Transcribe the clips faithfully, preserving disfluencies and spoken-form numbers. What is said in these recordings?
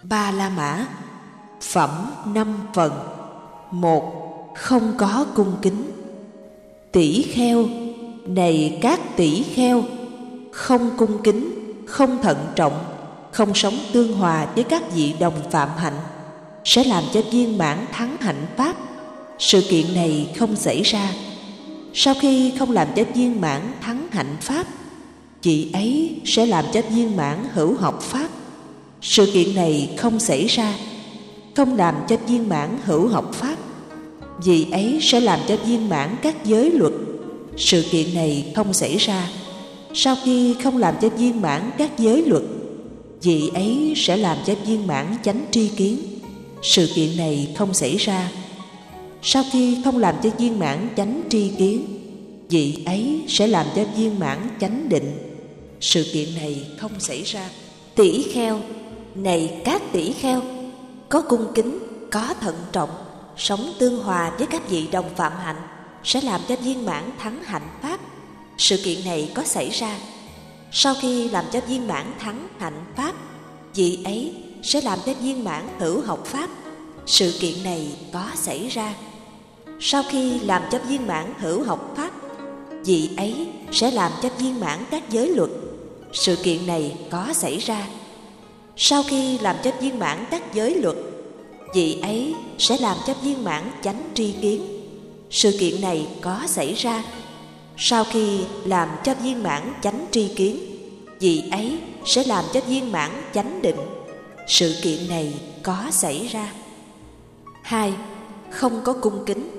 Ba La Mã. Phẩm năm phần. Một. Không có cung kính. Tỷ kheo, này các tỷ kheo, không cung kính, không thận trọng, không sống tương hòa với các vị đồng phạm hạnh, sẽ làm cho viên mãn thắng hạnh pháp. Sự kiện này không xảy ra. Sau khi không làm cho viên mãn thắng hạnh pháp, vị ấy sẽ làm cho viên mãn hữu học pháp. Sự kiện này không xảy ra. Không làm cho viên mãn hữu học pháp, vị ấy sẽ làm cho viên mãn các giới luật. Sự kiện này không xảy ra. Sau khi không làm cho viên mãn các giới luật, vị ấy sẽ làm cho viên mãn chánh tri kiến. Sự kiện này không xảy ra. Sau khi không làm cho viên mãn chánh tri kiến, vị ấy sẽ làm cho viên mãn chánh định. Sự kiện này không xảy ra. Tỷ kheo, này các tỷ kheo, có cung kính, có thận trọng, sống tương hòa với các vị đồng phạm hạnh, sẽ làm cho viên mãn thắng hạnh pháp. Sự kiện này có xảy ra. Sau khi làm cho viên mãn thắng hạnh pháp, vị ấy sẽ làm cho viên mãn hữu học pháp. Sự kiện này có xảy ra. Sau khi làm cho viên mãn hữu học pháp, vị ấy sẽ làm cho viên mãn các giới luật. Sự kiện này có xảy ra. Sau khi làm cho viên mãn các giới luật, vị ấy sẽ làm cho viên mãn chánh tri kiến. Sự kiện này có xảy ra. Sau khi làm cho viên mãn chánh tri kiến, vị ấy sẽ làm cho viên mãn chánh định. Sự kiện này có xảy ra. Hai. Không có cung kính.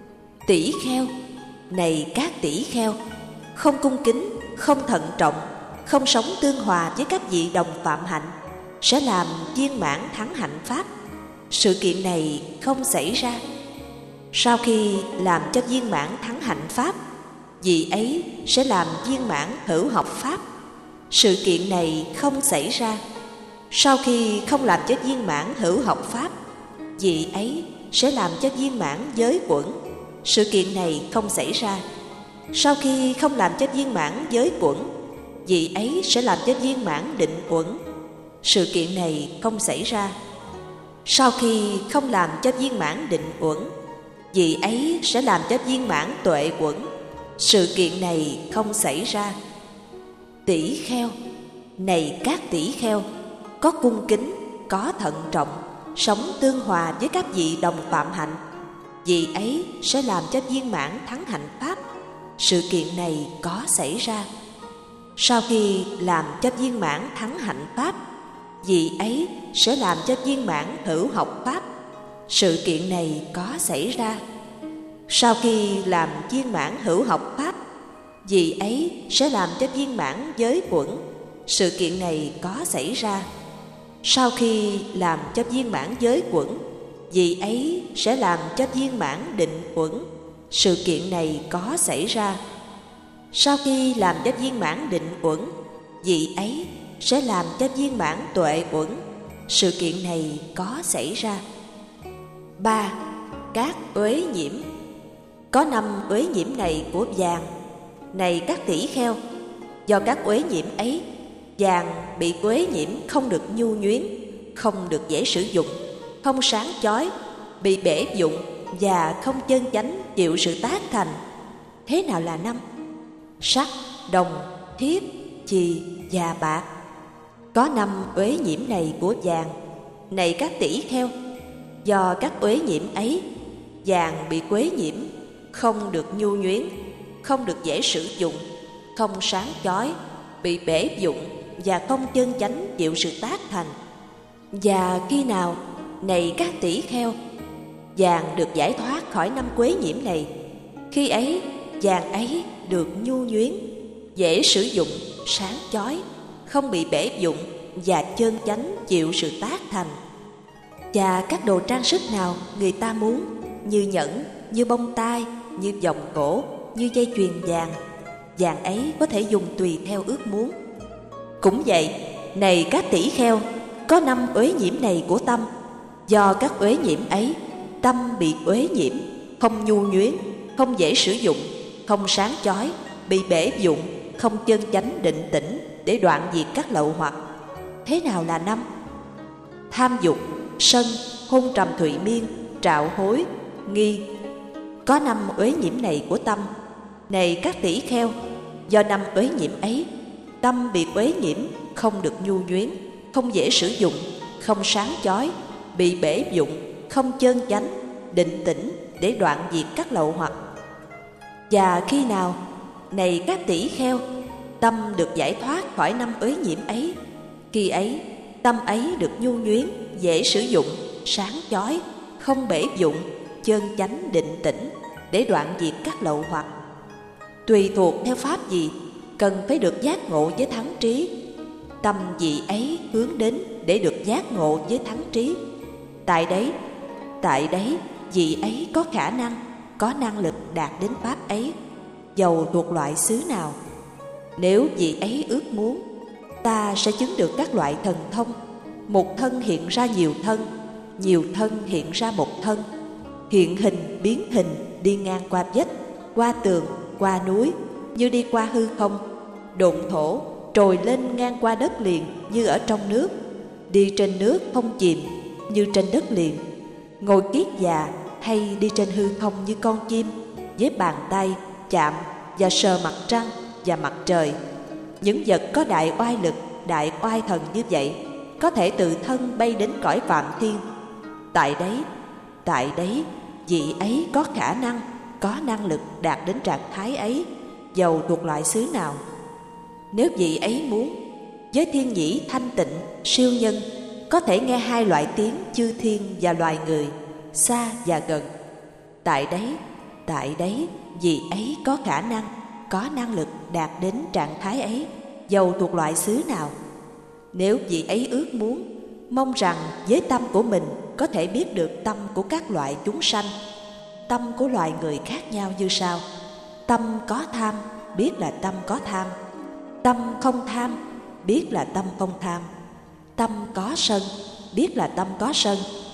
Tỷ kheo, này các tỷ kheo, không cung kính, không thận trọng, không sống tương hòa với các vị đồng phạm hạnh, sẽ làm viên mãn thắng hạnh pháp. Sự kiện này không xảy ra. Sau khi làm cho viên mãn thắng hạnh pháp, vị ấy sẽ làm viên mãn hữu học pháp. Sự kiện này không xảy ra. Sau khi không làm cho viên mãn hữu học pháp, vị ấy sẽ làm cho viên mãn giới quẩn. Sự kiện này không xảy ra. Sau khi không làm cho viên mãn giới quẩn, vị ấy sẽ làm cho viên mãn định quẩn. Sự kiện này không xảy ra. Sau khi không làm cho viên mãn định uẩn, vị ấy sẽ làm cho viên mãn tuệ uẩn. Sự kiện này không xảy ra. Tỷ kheo, này các tỷ kheo, có cung kính, có thận trọng, sống tương hòa với các vị đồng phạm hạnh, vị ấy sẽ làm cho viên mãn thắng hạnh pháp. Sự kiện này có xảy ra. Sau khi làm cho viên mãn thắng hạnh pháp, vị ấy sẽ làm cho viên mãn hữu học pháp. Sự kiện này có xảy ra. Sau khi làm viên mãn hữu học pháp, vị ấy sẽ làm cho viên mãn giới quẩn. Sự kiện này có xảy ra. Sau khi làm cho viên mãn giới quẩn, vị ấy sẽ làm cho viên mãn định quẩn. Sự kiện này có xảy ra. Sau khi làm cho viên mãn định quẩn, vị ấy sẽ làm cho viên mãn tuệ uẩn. Sự kiện này có xảy ra. Ba. Các uế nhiễm. Có năm uế nhiễm này của vàng. Này các tỷ kheo, do các uế nhiễm ấy, vàng bị uế nhiễm không được nhu nhuyến, không được dễ sử dụng, không sáng chói, bị bể dụng và không chân chánh chịu sự tác thành. Thế nào là năm? Sắt, đồng, thiếp, chì và bạc. Có năm uế nhiễm này của vàng. Này các tỷ kheo, do các uế nhiễm ấy, vàng bị uế nhiễm không được nhu nhuyến, không được dễ sử dụng, không sáng chói, bị bể dụng và không chân chánh chịu sự tác thành. Và khi nào, này các tỷ kheo, vàng được giải thoát khỏi năm uế nhiễm này, khi ấy vàng ấy được nhu nhuyến, dễ sử dụng, sáng chói, không bị bể dụng và chân chánh chịu sự tác thành. Và các đồ trang sức nào người ta muốn, như nhẫn, như bông tai, như vòng cổ, như dây chuyền vàng, vàng ấy có thể dùng tùy theo ước muốn. Cũng vậy, này các tỷ kheo, có năm uế nhiễm này của tâm. Do các uế nhiễm ấy, tâm bị uế nhiễm, không nhu nhuyến, không dễ sử dụng, không sáng chói, bị bể dụng, không chân chánh định tĩnh để đoạn diệt các lậu hoặc. Thế nào là năm? tham dục, sân, hôn trầm thụy miên, trạo hối, nghi. Có năm uế nhiễm này của tâm. Này các tỷ kheo, do năm uế nhiễm ấy, tâm bị uế nhiễm, không được nhu nhuyến, không dễ sử dụng, không sáng chói, bị bể dụng, không chơn chánh, định tĩnh để đoạn diệt các lậu hoặc. Và khi nào, này các tỷ kheo, tâm được giải thoát khỏi năm uế nhiễm ấy, khi ấy tâm ấy được nhu nhuyến, dễ sử dụng, sáng chói, không bể dụng, chơn chánh, định tĩnh để đoạn diệt các lậu hoặc. Tùy thuộc theo pháp gì, cần phải được giác ngộ với thắng trí. Tâm vị ấy hướng đến để được giác ngộ với thắng trí. Tại đấy, tại đấy vị ấy có khả năng, có năng lực đạt đến pháp ấy, dầu thuộc loại xứ nào. Nếu vị ấy ước muốn, ta sẽ chứng được các loại thần thông. Một thân hiện ra nhiều thân, nhiều thân hiện ra một thân, hiện hình biến hình, đi ngang qua vách, qua tường, qua núi như đi qua hư không, độn thổ trồi lên ngang qua đất liền như ở trong nước, đi trên nước không chìm như trên đất liền, ngồi kiết già hay đi trên hư không như con chim, với bàn tay chạm và sờ mặt trăng và mặt trời. Những vật có đại oai lực, đại oai thần như vậy có thể tự thân bay đến cõi phạm thiên. Tại đấy, tại đấy vị ấy có khả năng, có năng lực đạt đến trạng thái ấy, dầu thuộc loại xứ nào. Nếu vị ấy muốn, với thiên nhĩ thanh tịnh, siêu nhân, có thể nghe hai loại tiếng chư thiên và loài người, xa và gần. Tại đấy, tại đấy vị ấy có khả năng, có năng lực đạt đến trạng thái ấy, dầu thuộc loại xứ nào. Nếu vị ấy ước muốn, mong rằng với tâm của mình có thể biết được tâm của các loại chúng sanh. Tâm của loài người khác nhau như sau: tâm có tham, biết là tâm có tham; tâm không tham, biết là tâm không tham; tâm có sân, biết là tâm có sân;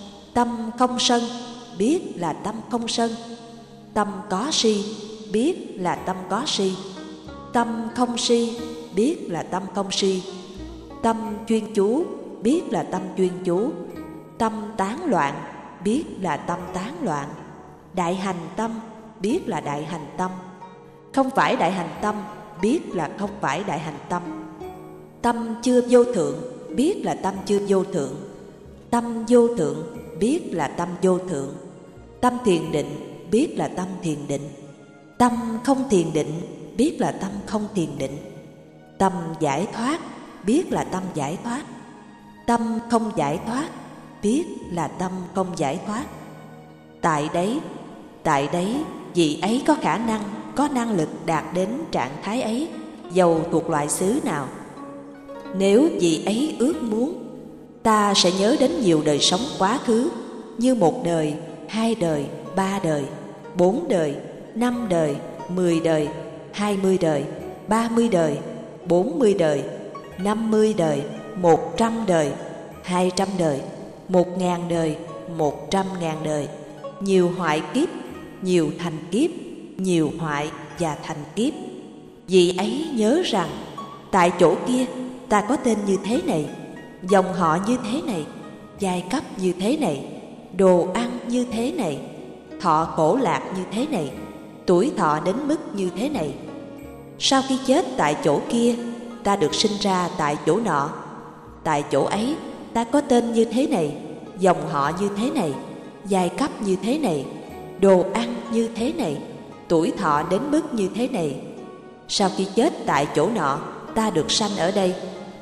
tâm không sân, biết là tâm không sân; tâm có si, biết là tâm có si; tâm không si, biết là tâm không si; tâm chuyên chú, biết là tâm chuyên chú; tâm tán loạn, biết là tâm tán loạn; đại hành tâm, biết là đại hành tâm; không phải đại hành tâm, biết là không phải đại hành tâm; tâm chưa vô thượng, biết là tâm chưa vô thượng; tâm vô thượng, biết là tâm vô thượng; tâm thiền định, biết là tâm thiền định; tâm không thiền định, biết là tâm không thiền định; tâm giải thoát, biết là tâm giải thoát; tâm không giải thoát, biết là tâm không giải thoát. Tại đấy, tại đấy vị ấy có khả năng, có năng lực đạt đến trạng thái ấy, dầu thuộc loại xứ nào. Nếu vị ấy ước muốn, ta sẽ nhớ đến nhiều đời sống quá khứ, như một đời, hai đời, ba đời, bốn đời, năm đời, mười đời, hai mươi đời, ba mươi đời, bốn mươi đời, năm mươi đời, một trăm đời, hai trăm đời, một ngàn đời, một trăm ngàn đời, nhiều hoại kiếp, nhiều thành kiếp, nhiều hoại và thành kiếp. Vị ấy nhớ rằng, tại chỗ kia ta có tên như thế này, dòng họ như thế này, giai cấp như thế này, đồ ăn như thế này, thọ khổ lạc như thế này, tuổi thọ đến mức như thế này. Sau khi chết tại chỗ kia, ta được sinh ra tại chỗ nọ. Tại chỗ ấy, ta có tên như thế này, dòng họ như thế này, giai cấp như thế này, đồ ăn như thế này, tuổi thọ đến mức như thế này. Sau khi chết tại chỗ nọ, ta được sanh ở đây.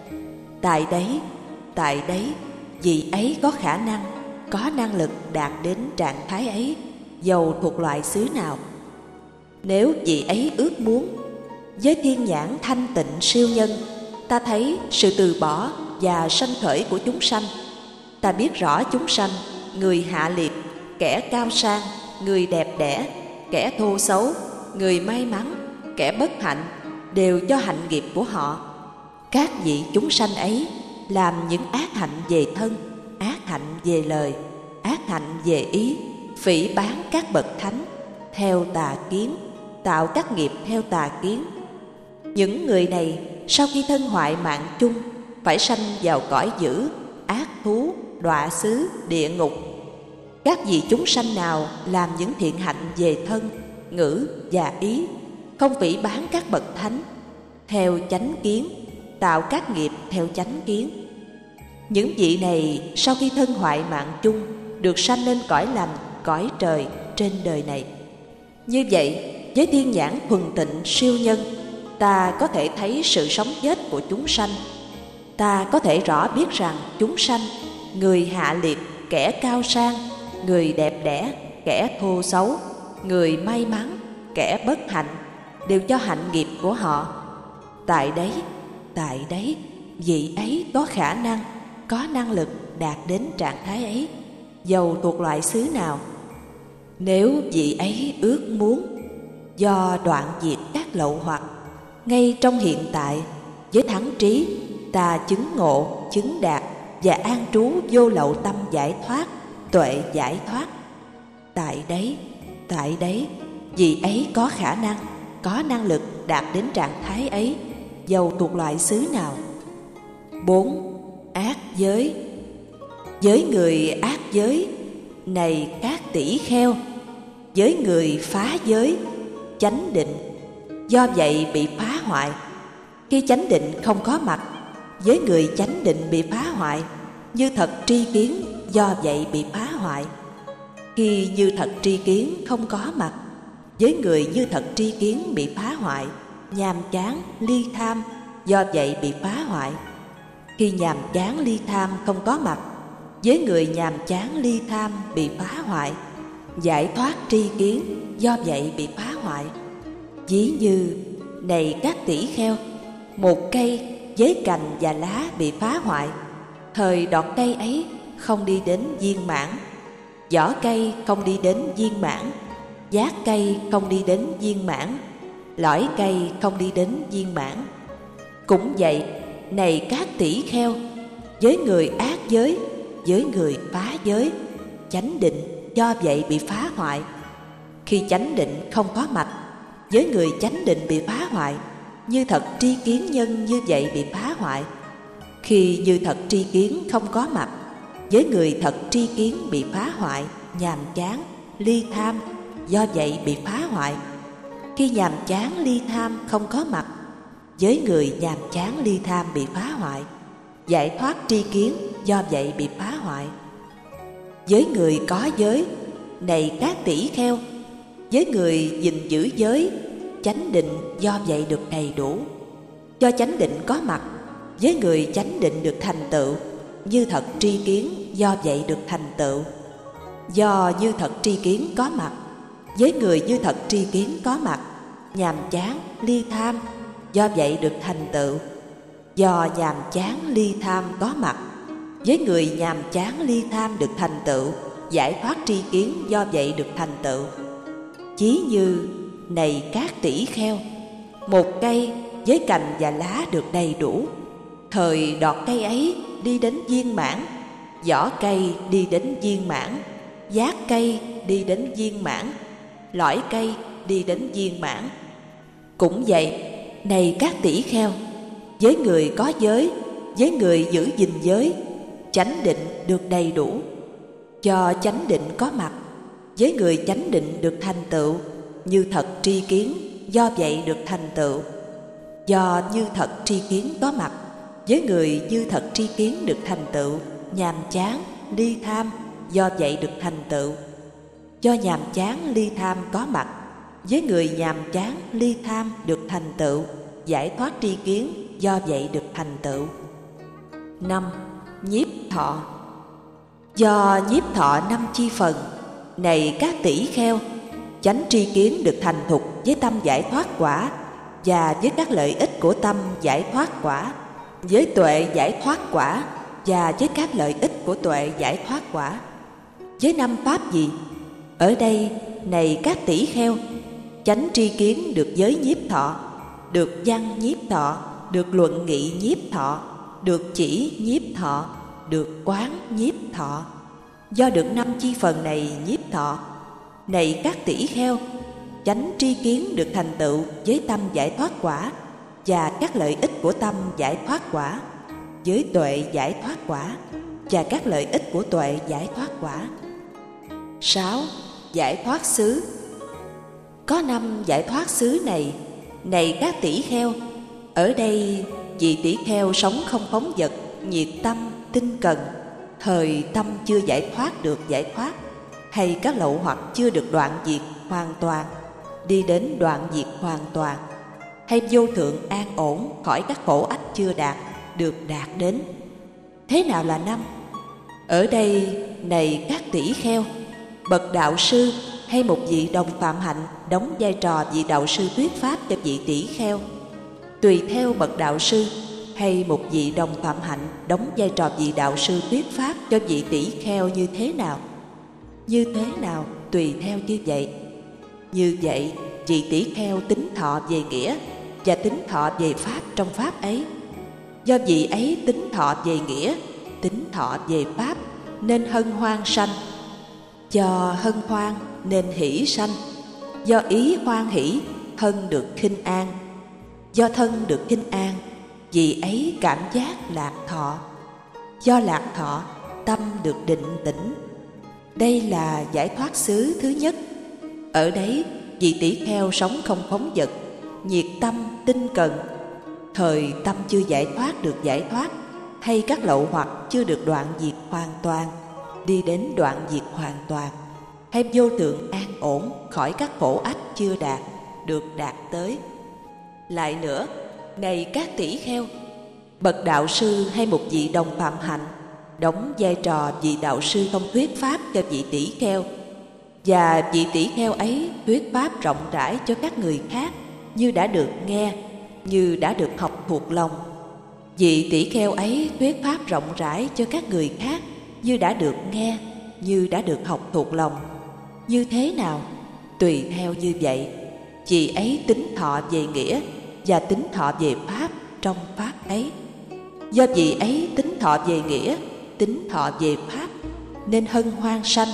Tại đấy, tại đấy, vị ấy có khả năng, có năng lực đạt đến trạng thái ấy, dầu thuộc loại xứ nào. Nếu vị ấy ước muốn, với thiên nhãn thanh tịnh siêu nhân, ta thấy sự từ bỏ và sanh khởi của chúng sanh. Ta biết rõ chúng sanh, người hạ liệt, kẻ cao sang, người đẹp đẽ, kẻ thô xấu, người may mắn, kẻ bất hạnh, đều do hạnh nghiệp của họ. Các vị chúng sanh ấy làm những ác hạnh về thân, ác hạnh về lời, ác hạnh về ý, phỉ báng các bậc thánh, theo tà kiến, tạo các nghiệp theo tà kiến. Những người này sau khi thân hoại mạng chung, phải sanh vào cõi dữ, ác thú, đọa xứ, địa ngục. Các vị chúng sanh nào làm những thiện hạnh về thân, ngữ và ý, không phỉ báng các bậc thánh, theo chánh kiến, tạo các nghiệp theo chánh kiến. Những vị này sau khi thân hoại mạng chung, được sanh lên cõi lành, cõi trời trên đời này. Như vậy, với thiên nhãn thuần tịnh siêu nhân, ta có thể thấy sự sống chết của chúng sanh. Ta có thể rõ biết rằng chúng sanh, người hạ liệt, kẻ cao sang, người đẹp đẽ, kẻ thô xấu, người may mắn, kẻ bất hạnh, đều do hạnh nghiệp của họ. Tại đấy, tại đấy, vị ấy có khả năng, có năng lực đạt đến trạng thái ấy, dầu thuộc loại xứ nào. Nếu vị ấy ước muốn, do đoạn diệt các lậu hoặc, ngay trong hiện tại, với thắng trí, ta chứng ngộ, chứng đạt và an trú vô lậu tâm giải thoát, tuệ giải thoát. Tại đấy, tại đấy, vị ấy có khả năng, có năng lực đạt đến trạng thái ấy, dầu thuộc loại xứ nào. Bốn. Ác giới. Với người ác giới, này các tỷ kheo, với người phá giới, chánh định, do vậy bị phá hoại. Khi chánh định không có mặt, với người chánh định bị phá hoại. Như thật tri kiến, do vậy bị phá hoại. Khi như thật tri kiến không có mặt, với người như thật tri kiến bị phá hoại. Nhàm chán, ly tham, do vậy bị phá hoại. Khi nhàm chán ly tham không có mặt, với người nhàm chán ly tham bị phá hoại. Giải thoát tri kiến, do vậy bị phá hoại. Ví như, này các tỷ kheo, một cây với cành và lá bị phá hoại, thời đọt cây ấy không đi đến viên mãn, vỏ cây không đi đến viên mãn, giác cây không đi đến viên mãn, lõi cây không đi đến viên mãn. Cũng vậy, này các tỷ kheo, với người ác giới, với người phá giới, chánh định do vậy bị phá hoại. Khi chánh định không có mặt, với người chánh định bị phá hoại. Như thật tri kiến nhân như vậy bị phá hoại. Khi như thật tri kiến không có mặt, với người thật tri kiến bị phá hoại. Nhàm chán, ly tham, do vậy bị phá hoại. Khi nhàm chán ly tham không có mặt, với người nhàm chán ly tham bị phá hoại. Giải thoát tri kiến, do vậy bị phá hoại. Với người có giới, này các tỷ kheo, với người gìn giữ giới, chánh định do vậy được đầy đủ. Do chánh định có mặt, với người chánh định được thành tựu. Như thật tri kiến, do vậy được thành tựu. Do như thật tri kiến có mặt, với người như thật tri kiến có mặt. Nhàm chán, ly tham, do vậy được thành tựu. Do nhàm chán, ly tham có mặt, với người nhàm chán, ly tham được thành tựu. Giải thoát tri kiến, do vậy được thành tựu. Chí như, này các tỷ kheo, một cây với cành và lá được đầy đủ, thời đọt cây ấy đi đến viên mãn, vỏ cây đi đến viên mãn, giác cây đi đến viên mãn, lõi cây đi đến viên mãn. Cũng vậy, này các tỷ kheo, với người có giới, với người giữ gìn giới, chánh định được đầy đủ. Do chánh định có mặt, với người chánh định được thành tựu. Như thật tri kiến, do vậy được thành tựu. Do như thật tri kiến có mặt, với người như thật tri kiến được thành tựu. Nhàm chán, ly tham, do vậy được thành tựu. Do nhàm chán, ly tham có mặt, với người nhàm chán, ly tham được thành tựu. Giải thoát tri kiến, do vậy được thành tựu. Năm. Nhiếp thọ. Do nhiếp thọ năm chi phần, này các tỷ kheo, chánh tri kiến được thành thục với tâm giải thoát quả, và với các lợi ích của tâm giải thoát quả, với tuệ giải thoát quả, và với các lợi ích của tuệ giải thoát quả. Với năm pháp gì? Ở đây, này các tỷ kheo, chánh tri kiến được giới nhiếp thọ, được văn nhiếp thọ, được luận nghị nhiếp thọ, được chỉ nhiếp thọ, được quán nhiếp thọ. Do được năm chi phần này nhiếp thọ, này các tỷ kheo, chánh tri kiến được thành tựu với tâm giải thoát quả, và các lợi ích của tâm giải thoát quả, với tuệ giải thoát quả, và các lợi ích của tuệ giải thoát quả. Sáu. Giải thoát xứ. Có năm giải thoát xứ này, này các tỷ kheo. Ở đây vị tỷ kheo sống không phóng dật, nhiệt tâm, tinh cần, thời tâm chưa giải thoát được giải thoát, hay các lậu hoặc chưa được đoạn diệt hoàn toàn, đi đến đoạn diệt hoàn toàn, hay vô thượng an ổn khỏi các khổ ách chưa đạt, được đạt đến. Thế nào là năm? Ở đây, này các tỷ kheo, bậc đạo sư hay một vị đồng phạm hạnh đóng vai trò vị đạo sư thuyết pháp cho vị tỷ kheo. Tùy theo bậc đạo sư hay một vị đồng phạm hạnh đóng vai trò vị đạo sư thuyết pháp cho vị tỷ kheo như thế nào? Như thế nào tùy theo như vậy. Như vậy, vị tỷ kheo tính thọ về nghĩa và tính thọ về pháp trong pháp ấy. Do vị ấy tính thọ về nghĩa, tính thọ về pháp, nên hân hoan sanh. Do hân hoan nên hỷ sanh. Do ý hoan hỷ, thân được khinh an. Do thân được khinh an, vị ấy cảm giác lạc thọ. Do lạc thọ, tâm được định tĩnh. Đây là giải thoát xứ thứ nhất. Ở đấy, vị tỷ kheo sống không phóng dật, nhiệt tâm, tinh cần, thời tâm chưa giải thoát được giải thoát, hay các lậu hoặc chưa được đoạn diệt hoàn toàn, đi đến đoạn diệt hoàn toàn, hay vô thượng an ổn khỏi các khổ ách chưa đạt, được đạt tới. Lại nữa, này các tỷ kheo, bậc đạo sư hay một vị đồng phạm hạnh đóng vai trò vị đạo sư không thuyết pháp cho vị tỷ kheo, và vị tỷ kheo ấy thuyết pháp rộng rãi cho các người khác như đã được nghe, như đã được học thuộc lòng. Vị tỷ kheo ấy thuyết pháp rộng rãi cho các người khác như đã được nghe, như đã được học thuộc lòng. Như thế nào? Tùy theo như vậy. Vị ấy tính thọ về nghĩa và tính thọ về pháp trong pháp ấy. Do vị ấy tính thọ về nghĩa, tính thọ về pháp, nên hân hoan sanh.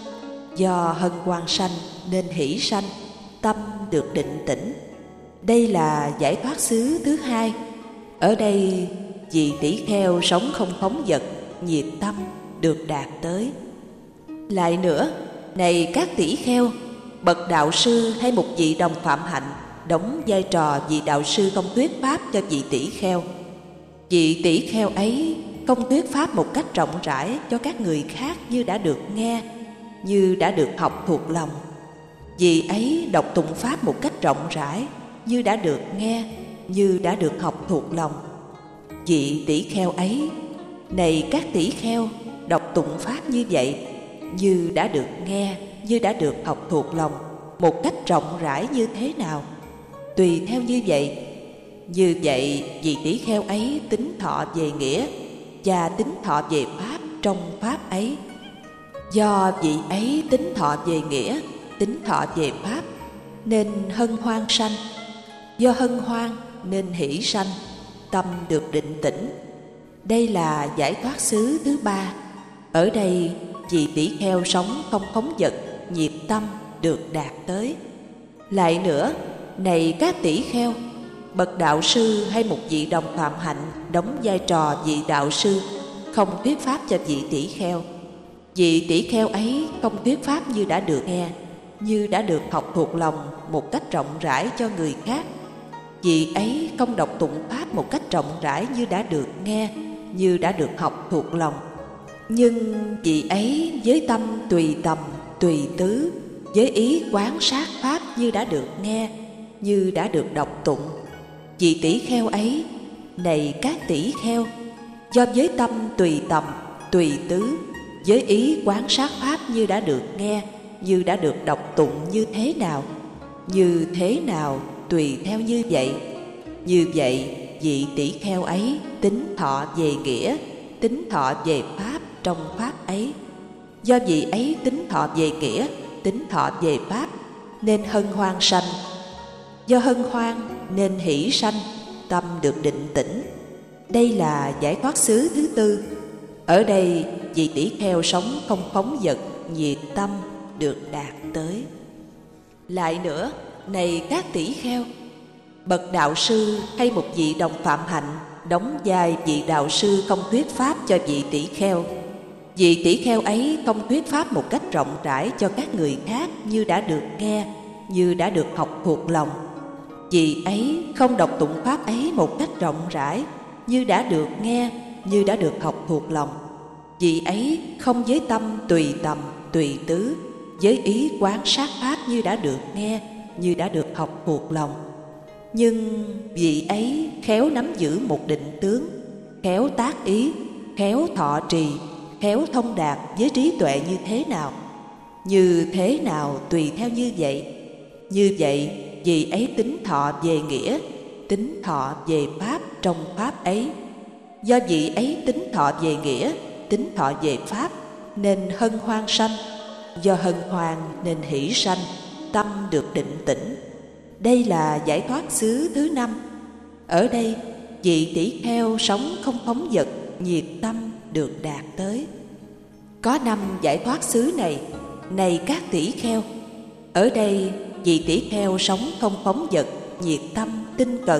Do hân hoan sanh nên hỷ sanh, tâm được định tĩnh. Đây là giải thoát xứ thứ hai. Ở đây, vị tỷ kheo sống không phóng dật, nhiệt tâm, được đạt tới. Lại nữa, này các tỷ kheo, bậc đạo sư hay một vị đồng phạm hạnh đóng vai trò vị đạo sư không thuyết pháp cho vị tỷ kheo. Vị tỷ kheo ấy không thuyết pháp một cách rộng rãi cho các người khác như đã được nghe, như đã được học thuộc lòng. Vị ấy đọc tụng pháp một cách rộng rãi như đã được nghe, như đã được học thuộc lòng. Vị tỷ kheo ấy, này các tỷ kheo, đọc tụng pháp như vậy, như đã được nghe, như đã được học thuộc lòng, một cách rộng rãi như thế nào? Tùy theo như vậy. Như vậy, vị tỷ kheo ấy tính thọ về nghĩa và tính thọ về pháp trong pháp ấy. Do vị ấy tính thọ về nghĩa, tính thọ về pháp, nên hân hoan sanh. Do hân hoan nên hỷ sanh, tâm được định tĩnh. Đây là giải thoát xứ thứ ba. Ở đây, vị tỷ kheo sống không phóng dật, nhiệt tâm, được đạt tới. Lại nữa, này các tỷ kheo, bậc đạo sư hay một vị đồng phạm hạnh đóng vai trò vị đạo sư không thuyết pháp cho vị tỷ kheo. Vị tỷ kheo ấy không thuyết pháp như đã được nghe, như đã được học thuộc lòng một cách rộng rãi cho người khác. Vị ấy không đọc tụng pháp một cách rộng rãi như đã được nghe, như đã được học thuộc lòng. Nhưng vị ấy với tâm tùy tầm, tùy tứ, với ý quán sát pháp như đã được nghe, như đã được đọc tụng. Vị tỷ kheo ấy, này các tỷ kheo, do với tâm tùy tầm, tùy tứ, với ý quán sát pháp như đã được nghe, như đã được đọc tụng như thế nào? Như thế nào tùy theo như vậy. Như vậy, vị tỷ kheo ấy tính thọ về nghĩa, tính thọ về pháp trong pháp ấy. Do vị ấy tính thọ về nghĩa, tính thọ về pháp, nên hân hoan sanh. Do hân hoan nên hỷ sanh, tâm được định tĩnh. Đây là giải thoát xứ thứ tư. Ở đây, vị tỷ kheo sống không phóng dật, nhiệt tâm, được đạt tới. Lại nữa, này các tỷ kheo, bậc đạo sư hay một vị đồng phạm hạnh đóng vai vị đạo sư không thuyết pháp cho vị tỷ kheo. Vị tỷ kheo ấy không thuyết pháp một cách rộng rãi cho các người khác như đã được nghe, như đã được học thuộc lòng. Vị ấy không đọc tụng pháp ấy một cách rộng rãi như đã được nghe, như đã được học thuộc lòng. Vị ấy không với tâm tùy tầm, tùy tứ, với ý quán sát pháp như đã được nghe, như đã được học thuộc lòng. Nhưng vị ấy khéo nắm giữ một định tướng, khéo tác ý, khéo thọ trì, khéo thông đạt với trí tuệ như thế nào? Như thế nào tùy theo như vậy. Như vậy, vị ấy tính thọ về nghĩa, tính thọ về pháp trong pháp ấy. Do vị ấy tính thọ về nghĩa, tính thọ về pháp, nên hân hoan sanh. Do hân hoan nên hỷ sanh, tâm được định tĩnh. Đây là giải thoát xứ thứ năm. Ở đây, vị tỷ kheo sống không phóng dật, nhiệt tâm được đạt tới. Có năm giải thoát xứ này, này các tỷ kheo. Ở đây, vị tỷ kheo sống không phóng dật, nhiệt tâm, tinh cần.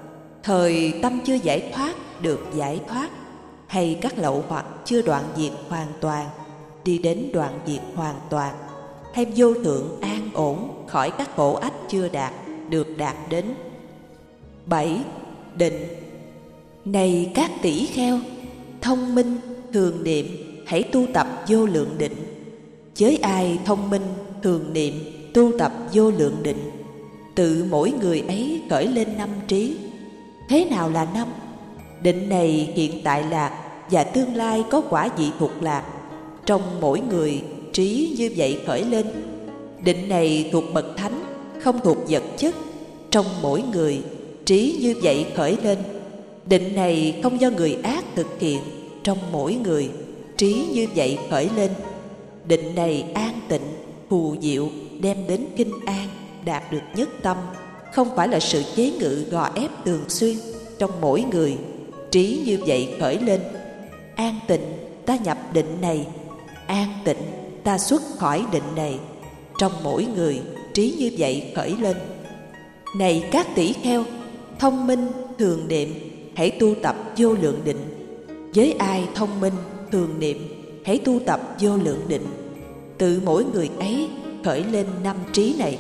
Thời tâm chưa giải thoát được giải thoát, hay các lậu hoặc chưa đoạn diệt hoàn toàn, đi đến đoạn diệt hoàn toàn, hay vô thượng an ổn khỏi các khổ ách chưa đạt, được đạt đến. Bảy. Định. Này các tỷ kheo, thông minh, thường niệm, hãy tu tập vô lượng định. Với ai thông minh, thường niệm, tu tập vô lượng định, tự mỗi người ấy khởi lên năm trí. Thế nào là năm? Định này hiện tại lạc và tương lai có quả vị thuộc lạc. Trong mỗi người, trí như vậy khởi lên. Định này thuộc bậc thánh, không thuộc vật chất. Trong mỗi người, trí như vậy khởi lên. Định này không do người ác thực hiện. Trong mỗi người, trí như vậy khởi lên. Định này an tịnh, phù diệu, đem đến kinh an, đạt được nhất tâm, không phải là sự chế ngự gò ép thường xuyên. Trong mỗi người, trí như vậy khởi lên. An tịnh, ta nhập định này. An tịnh, ta xuất khỏi định này. Trong mỗi người, trí như vậy khởi lên. Này các tỷ kheo, thông minh, thường niệm, hãy tu tập vô lượng định. Với ai thông minh, thường niệm, hãy tu tập vô lượng định, tự mỗi người ấy khởi lên năm trí này.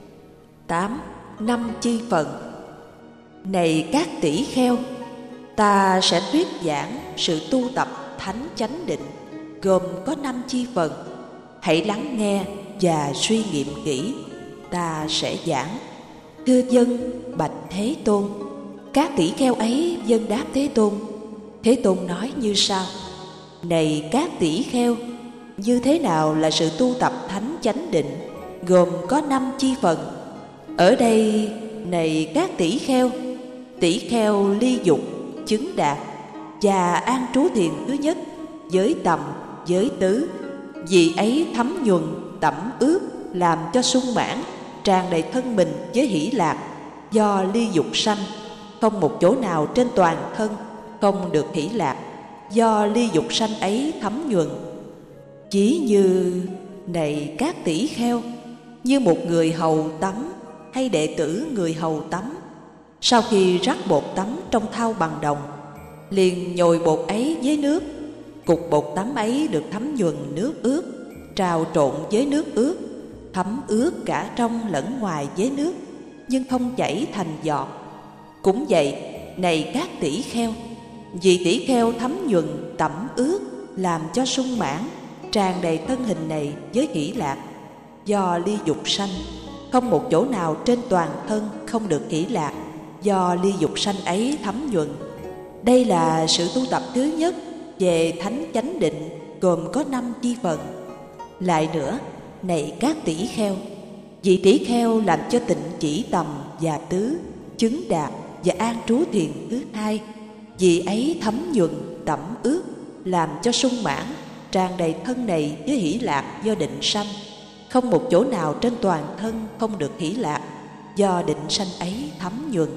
Tám. Năm chi phần. Này các tỷ kheo, ta sẽ thuyết giảng sự tu tập thánh chánh định, gồm có năm chi phần. Hãy lắng nghe và suy nghiệm kỹ, ta sẽ giảng. Thưa dân, bạch Thế Tôn. Các tỷ kheo ấy vâng đáp Thế Tôn. Thế Tôn nói như sau: Này các tỷ kheo, như thế nào là sự tu tập thánh chánh định, gồm có năm chi phần? Ở đây, này các tỷ kheo, tỷ kheo ly dục, chứng đạt và an trú thiền thứ nhất, giới tầm, giới tứ, vì ấy thấm nhuần, tẩm ướp, làm cho sung mãn, tràn đầy thân mình với hỷ lạc. Do ly dục sanh, không một chỗ nào trên toàn thân không được hỷ lạc. Do ly dục sanh ấy thấm nhuần. Chỉ như, này các tỷ kheo, như một người hầu tắm hay đệ tử người hầu tắm, sau khi rắc bột tắm trong thau bằng đồng, liền nhồi bột ấy với nước. Cục bột tắm ấy được thấm nhuần nước ướt, trào trộn với nước ướt, thấm ướt cả trong lẫn ngoài với nước, nhưng không chảy thành giọt. Cũng vậy, này các tỷ kheo, vì tỷ kheo thấm nhuần, tẩm ướt, làm cho sung mãn, tràn đầy thân hình này với hỷ lạc. Do ly dục sanh, không một chỗ nào trên toàn thân không được hỷ lạc. Do ly dục sanh ấy thấm nhuần. Đây là sự tu tập thứ nhất về thánh chánh định, gồm có năm chi phần. Lại nữa, này các tỷ kheo, vị tỷ kheo làm cho tịnh chỉ tầm và tứ, chứng đạt và an trú thiền thứ hai, vì ấy thấm nhuần, tẩm ướt, làm cho sung mãn, tràn đầy thân này với hỷ lạc do định sanh. Không một chỗ nào trên toàn thân không được hỷ lạc, do định sanh ấy thấm nhuần.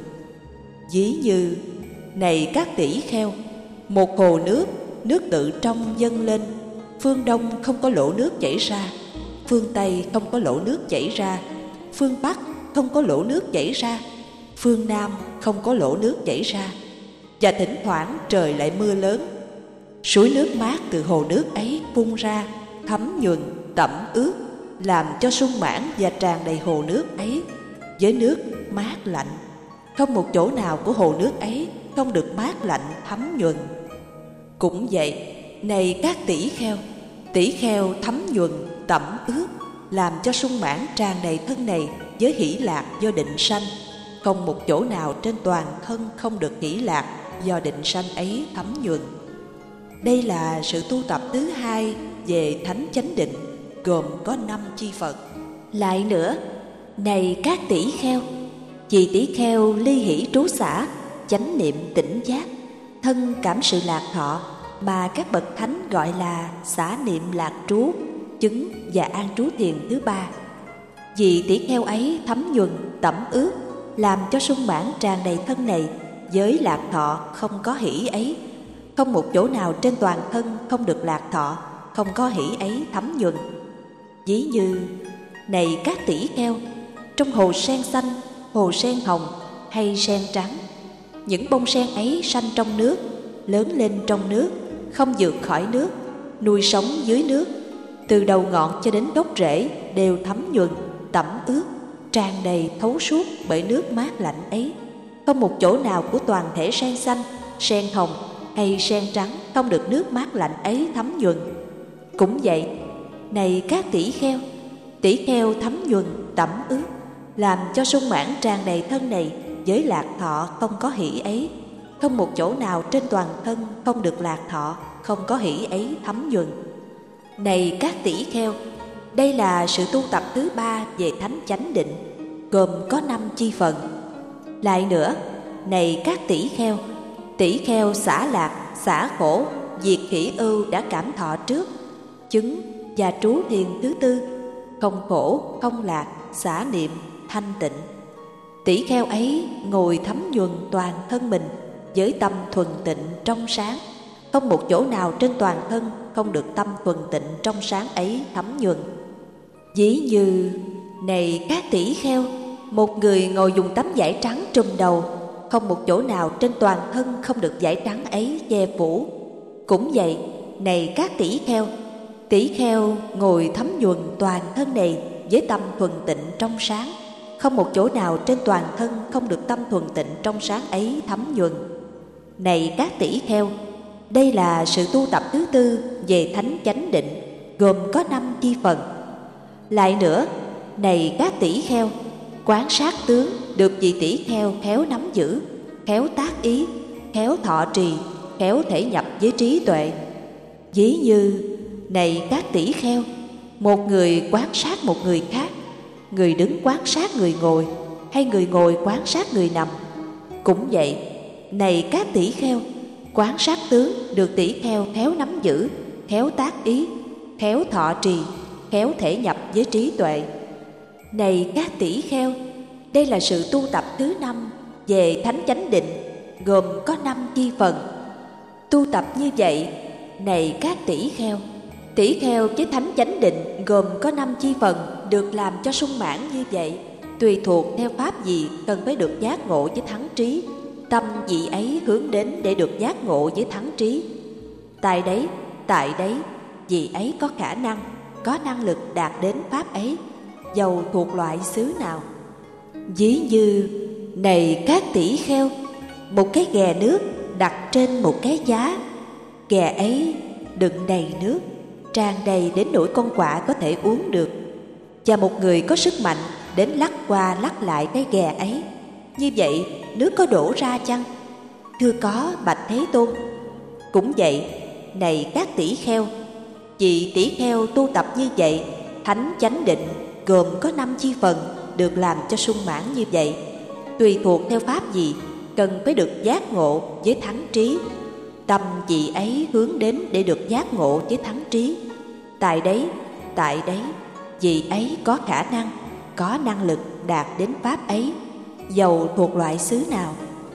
Ví như, này các tỷ kheo, một hồ nước, nước tự trong dâng lên, phương Đông không có lỗ nước chảy ra, phương Tây không có lỗ nước chảy ra, phương Bắc không có lỗ nước chảy ra, phương Nam không có lỗ nước chảy ra, và thỉnh thoảng trời lại mưa lớn. Suối nước mát từ hồ nước ấy phun ra, thấm nhuần, tẩm ướt, làm cho sung mãn và tràn đầy hồ nước ấy với nước mát lạnh. Không một chỗ nào của hồ nước ấy không được mát lạnh thấm nhuần. Cũng vậy, này các tỷ kheo, tỷ kheo thấm nhuần, tẩm ướt, làm cho sung mãn tràn đầy thân này với hỷ lạc do định sanh. Không một chỗ nào trên toàn thân không được hỷ lạc do định sanh ấy thấm nhuần. Đây là sự tu tập thứ hai về thánh chánh định, gồm có năm chi phật. Lại nữa, này các tỷ kheo, vì tỷ kheo ly hỷ trú xả, chánh niệm tỉnh giác, thân cảm sự lạc thọ, mà các bậc thánh gọi là xả niệm lạc trú, chứng và an trú thiền thứ ba. Vì tỷ kheo ấy thấm nhuần, tẩm ướt, làm cho sung mãn tràn đầy thân này với lạc thọ không có hỷ ấy. Không một chỗ nào trên toàn thân không được lạc thọ, không có hỷ ấy thấm nhuần. Ví như, này các tỷ kheo, trong hồ sen xanh, hồ sen hồng hay sen trắng, những bông sen ấy sanh trong nước, lớn lên trong nước, không vượt khỏi nước, nuôi sống dưới nước, từ đầu ngọn cho đến gốc rễ đều thấm nhuần, tẩm ướt, tràn đầy thấu suốt bởi nước mát lạnh ấy. Không một chỗ nào của toàn thể sen xanh, sen hồng hay sen trắng không được nước mát lạnh ấy thấm nhuần. Cũng vậy, này các tỷ kheo, tỷ kheo thấm nhuần, tẩm ướt, làm cho sung mãn tràn đầy thân này với lạc thọ không có hỷ ấy. Không một chỗ nào trên toàn thân không được lạc thọ, không có hỷ ấy thấm nhuần. Này các tỷ kheo, đây là sự tu tập thứ ba về thánh chánh định, gồm có năm chi phần. Lại nữa, này các tỷ kheo, tỷ kheo xả lạc, xả khổ, diệt hỷ ưu đã cảm thọ trước, chứng và trú thiền thứ tư, không khổ, không lạc, xả niệm, thanh tịnh. Tỷ kheo ấy ngồi thấm nhuần toàn thân mình với tâm thuần tịnh trong sáng. Không một chỗ nào trên toàn thân không được tâm thuần tịnh trong sáng ấy thấm nhuần. Ví như, này các tỷ kheo, một người ngồi dùng tấm vải trắng trùm đầu, không một chỗ nào trên toàn thân không được vải trắng ấy che phủ. Cũng vậy, này các tỷ kheo, tỷ kheo ngồi thấm nhuần toàn thân này với tâm thuần tịnh trong sáng. Không một chỗ nào trên toàn thân không được tâm thuần tịnh trong sáng ấy thấm nhuần. Này các tỷ kheo, đây là sự tu tập thứ tư về thánh chánh định, gồm có năm chi phần. Lại nữa, này các tỷ kheo, quán sát tướng được vị tỷ kheo khéo nắm giữ, khéo tác ý, khéo thọ trì, khéo thể nhập với trí tuệ. Ví như, này các tỷ kheo, một người quan sát một người khác, người đứng quan sát người ngồi, hay người ngồi quan sát người nằm. Cũng vậy, này các tỷ kheo, quán sát tướng được tỷ kheo khéo nắm giữ, khéo tác ý, khéo thọ trì, khéo thể nhập với trí tuệ. Này các tỷ kheo, đây là sự tu tập thứ năm về thánh chánh định, gồm có năm chi phần. Tu tập như vậy, này các tỷ kheo, tỷ kheo với thánh chánh định gồm có năm chi phần được làm cho sung mãn như vậy, tùy thuộc theo pháp gì cần phải được giác ngộ với thắng trí, tâm vị ấy hướng đến để được giác ngộ với thắng trí. Tại đấy, tại đấy, vị ấy có khả năng, có năng lực đạt đến pháp ấy, dầu thuộc loại xứ nào. Ví như, này các tỷ kheo, một cái ghè nước đặt trên một cái giá, ghè ấy đựng đầy nước, tràn đầy đến nỗi con quạ có thể uống được, và một người có sức mạnh đến lắc qua lắc lại cái ghè ấy. Như vậy, nước có đổ ra chăng? Thưa có, bạch Thế Tôn. Cũng vậy, này các tỷ kheo, vị tỷ kheo tu tập như vậy, thánh chánh định gồm có năm chi phần được làm cho sung mãn như vậy, tùy thuộc theo pháp gì cần phải được giác ngộ với thắng trí, tâm vị ấy hướng đến để được giác ngộ với thắng trí. Tại đấy, tại đấy, vị ấy có khả năng, có năng lực đạt đến pháp ấy, dầu thuộc loại xứ nào.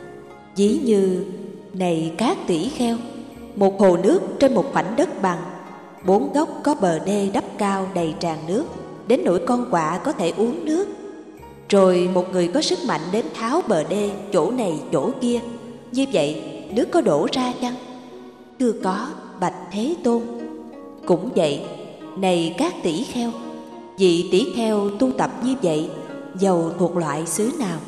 Ví như, này các tỷ kheo, một hồ nước trên một khoảnh đất bằng, bốn góc có bờ đê đắp cao đầy tràn nước, đến nỗi con quạ có thể uống nước. Rồi một người có sức mạnh đến tháo bờ đê chỗ này chỗ kia. Như vậy, nước có đổ ra chăng? Thưa có, bạch Thế Tôn. Cũng vậy, này các tỷ kheo, vị tỷ kheo tu tập như vậy, dầu thuộc loại xứ nào?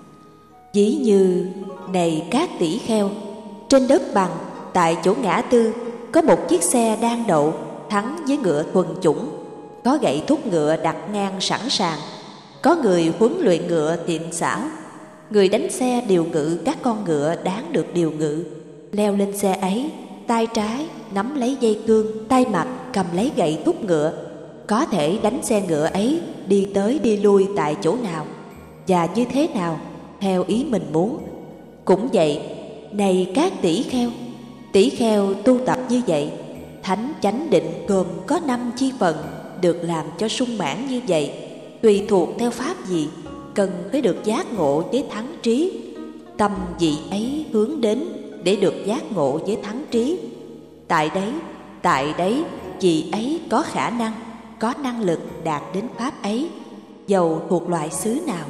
Ví như, này các tỷ kheo, trên đất bằng, tại chỗ ngã tư, có một chiếc xe đang đậu, thắng với ngựa thuần chủng, có gậy thúc ngựa đặt ngang sẵn sàng, có người huấn luyện ngựa tiện xảo, người đánh xe điều ngự các con ngựa đáng được điều ngự, leo lên xe ấy, tay trái nắm lấy dây cương, tay mặt cầm lấy gậy thúc ngựa, có thể đánh xe ngựa ấy đi tới đi lui tại chỗ nào và như thế nào theo ý mình muốn. Cũng vậy, này các tỷ kheo, tỷ kheo tu tập như vậy, thánh chánh định gồm có năm chi phần được làm cho sung mãn như vậy, tùy thuộc theo pháp gì cần phải được giác ngộ với thắng trí, tâm vị ấy hướng đến để được giác ngộ với thắng trí. Tại đấy, tại đấy vị ấy có khả năng, có năng lực đạt đến pháp ấy, dầu thuộc loại xứ nào.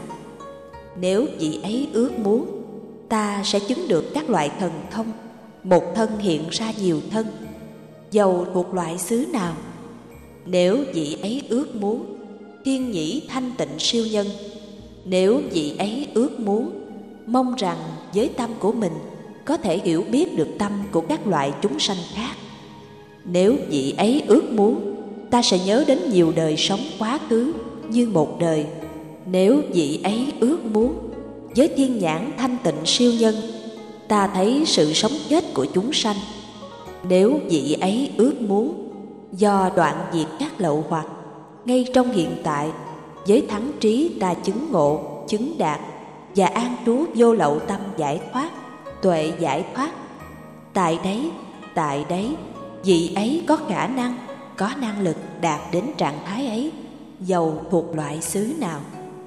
Nếu vị ấy ước muốn, ta sẽ chứng được các loại thần thông, một thân hiện ra nhiều thân, dầu thuộc loại xứ nào. Nếu vị ấy ước muốn, thiên nhĩ thanh tịnh siêu nhân. Nếu vị ấy ước muốn, mong rằng với tâm của mình có thể hiểu biết được tâm của các loại chúng sanh khác. Nếu vị ấy ước muốn, ta sẽ nhớ đến nhiều đời sống quá khứ như một đời. Nếu vị ấy ước muốn, với thiên nhãn thanh tịnh siêu nhân, ta thấy sự sống chết của chúng sanh. Nếu vị ấy ước muốn, do đoạn diệt các lậu hoặc, ngay trong hiện tại, với thắng trí ta chứng ngộ, chứng đạt và an trú vô lậu tâm giải thoát, tuệ giải thoát. Tại đấy, tại đấy, vị ấy có khả năng, có năng lực đạt đến trạng thái ấy, dầu thuộc loại xứ nào.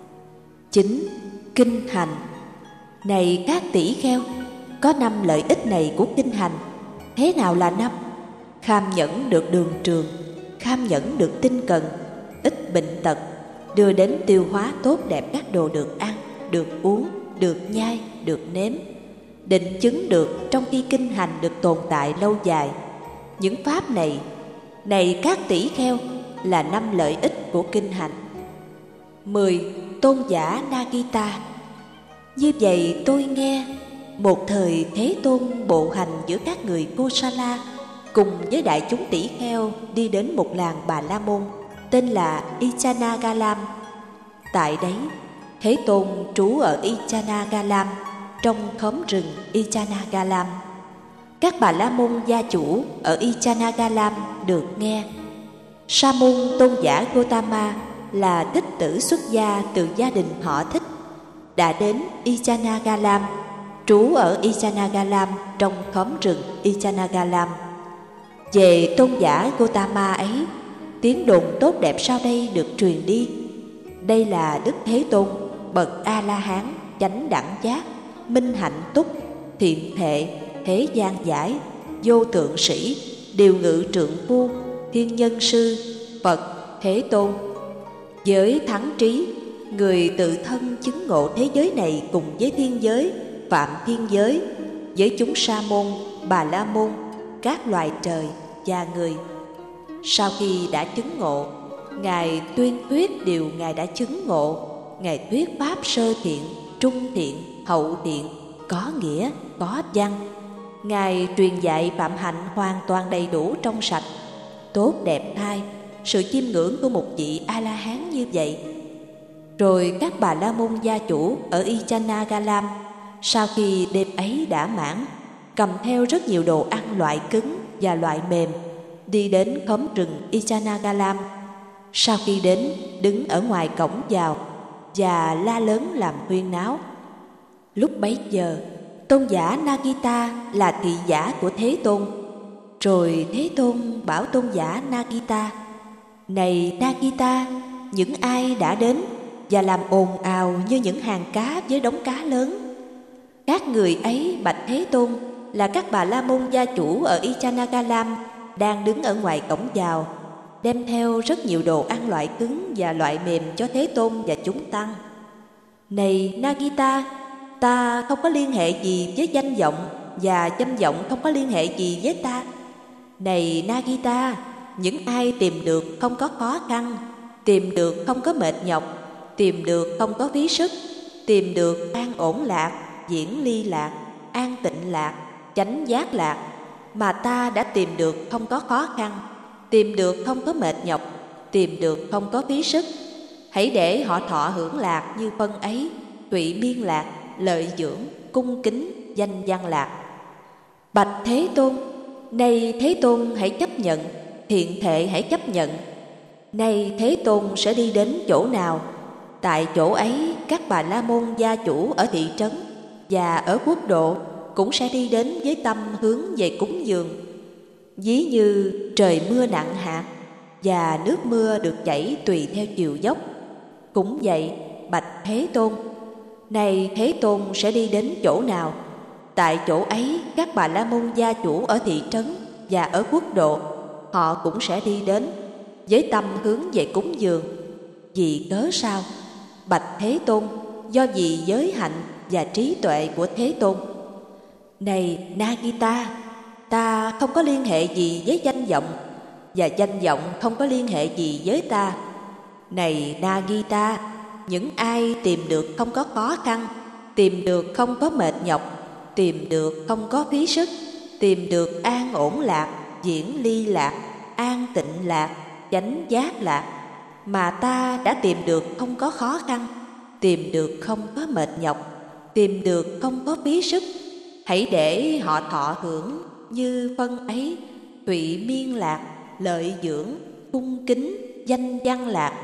Chính kinh hành. Này các tỷ kheo, có năm lợi ích này của kinh hành. Thế nào là năm? Kham nhẫn được đường trường, kham nhẫn được tinh cần, ít bệnh tật, đưa đến tiêu hóa tốt đẹp các đồ được ăn, được uống, được nhai, được nếm. Định chứng được trong khi kinh hành được tồn tại lâu dài. Những pháp này, này các tỷ kheo, là năm lợi ích của kinh hành. Mười. Tôn giả Nagita. Như vậy tôi nghe, một thời Thế Tôn bộ hành giữa các người Kosala cùng với đại chúng tỷ kheo đi đến một làng Bà La Môn tên là Ichanagalam. Tại đấy, Thế Tôn trú ở Ichanagalam, trong khóm rừng Ichanagalam. Các Bà La Môn gia chủ ở Ichanagalam được nghe. Sa môn tôn giả Gotama là thích tử xuất gia từ gia đình họ Thích, đã đến Ichanagalam, trú ở Ichanagalam trong khóm rừng Ichanagalam. Về tôn giả Gotama ấy, tiếng đồn tốt đẹp sau đây được truyền đi. Đây là Đức Thế Tôn, bậc A-la-hán, chánh đẳng giác, minh hạnh túc, thiện thệ, thế gian giải, vô thượng sĩ, điều ngự trượng phu, thiên nhân sư, Phật, Thế Tôn. Với thắng trí, người tự thân chứng ngộ thế giới này cùng với thiên giới, phạm thiên giới, với chúng sa môn, bà la môn, các loài trời và người. Sau khi đã chứng ngộ, Ngài tuyên thuyết điều Ngài đã chứng ngộ. Ngài thuyết pháp sơ thiện, trung thiện, hậu thiện, có nghĩa, có văn. Ngài truyền dạy phạm hạnh hoàn toàn đầy đủ trong sạch, tốt đẹp thay, sự chiêm ngưỡng của một vị A-la-hán như vậy. Rồi các Bà La Môn gia chủ ở Ichanagalam, sau khi đêm ấy đã mãn, cầm theo rất nhiều đồ ăn loại cứng và loại mềm, đi đến khóm rừng Ichanagalam. Sau khi đến, đứng ở ngoài cổng vào và la lớn làm huyên náo. Lúc bấy giờ, tôn giả Nagita là thị giả của Thế Tôn. Rồi Thế Tôn bảo tôn giả Nagita: Này Nagita, những ai đã đến và làm ồn ào như những hàng cá với đống cá lớn? Các người ấy bạch Thế Tôn là các Bà La Môn gia chủ ở Ichanagalam, đang đứng ở ngoài cổng vào, đem theo rất nhiều đồ ăn loại cứng và loại mềm cho Thế Tôn và chúng tăng. Này Nagita, ta không có liên hệ gì với danh vọng, và danh vọng không có liên hệ gì với ta. Này Nagita, những ai tìm được không có khó khăn, tìm được không có mệt nhọc, tìm được không có phí sức, tìm được an ổn lạc, diễn ly lạc, an tịnh lạc, chánh giác lạc, mà ta đã tìm được không có khó khăn, tìm được không có mệt nhọc, tìm được không có phí sức, hãy để họ thọ hưởng lạc như phân ấy, thụy miên lạc, lợi dưỡng, cung kính, danh văn lạc. Bạch Thế Tôn, nay Thế Tôn hãy chấp nhận, thiện thệ hãy chấp nhận. Nay Thế Tôn sẽ đi đến chỗ nào? Tại chỗ ấy các Bà La Môn gia chủ ở thị trấn và ở quốc độ cũng sẽ đi đến với tâm hướng về cúng dường. Ví như trời mưa nặng hạt và nước mưa được chảy tùy theo chiều dốc. Cũng vậy, bạch Thế Tôn, này Thế Tôn sẽ đi đến chỗ nào? Tại chỗ ấy các Bà La Môn gia chủ ở thị trấn và ở quốc độ họ cũng sẽ đi đến với tâm hướng về cúng dường. Vì cớ sao? Bạch Thế Tôn, do vì giới hạnh và trí tuệ của Thế Tôn. Này Nagita, ta không có liên hệ gì với danh vọng, và danh vọng không có liên hệ gì với ta. Này Nagita, những ai tìm được không có khó khăn, tìm được không có mệt nhọc, tìm được không có phí sức, tìm được an ổn lạc, diễn ly lạc, an tịnh lạc, chánh giác lạc, mà ta đã tìm được không có khó khăn, tìm được không có mệt nhọc, tìm được không có phí sức, hãy để họ thọ hưởng như phân ấy, thụy miên lạc, lợi dưỡng, cung kính, danh văn lạc.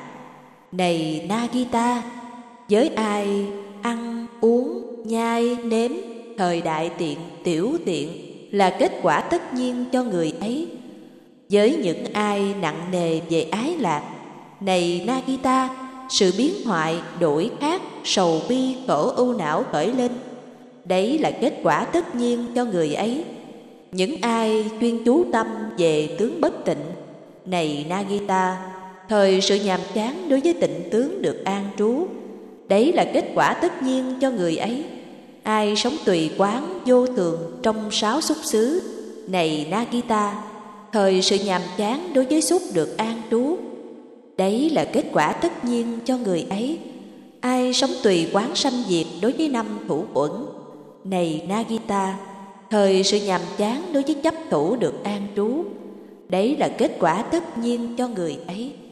Này Nagita, với ai ăn, uống, nhai, nếm, thời đại tiện, tiểu tiện là kết quả tất nhiên cho người ấy. Với những ai nặng nề về ái lạc, này Nagita, sự biến hoại, đổi khác, sầu bi, khổ ưu não khởi lên, đấy là kết quả tất nhiên cho người ấy. Những ai chuyên chú tâm về tướng bất tịnh, này Nagita, thời sự nhàm chán đối với tịnh tướng được an trú, đấy là kết quả tất nhiên cho người ấy. Ai sống tùy quán vô thường trong sáu xúc xứ, này Nagita, thời sự nhàm chán đối với xúc được an trú, đấy là kết quả tất nhiên cho người ấy. Ai sống tùy quán sanh diệt đối với năm thủ uẩn, này Nagita, thời sự nhàm chán đối với chấp thủ được an trú, đấy là kết quả tất nhiên cho người ấy.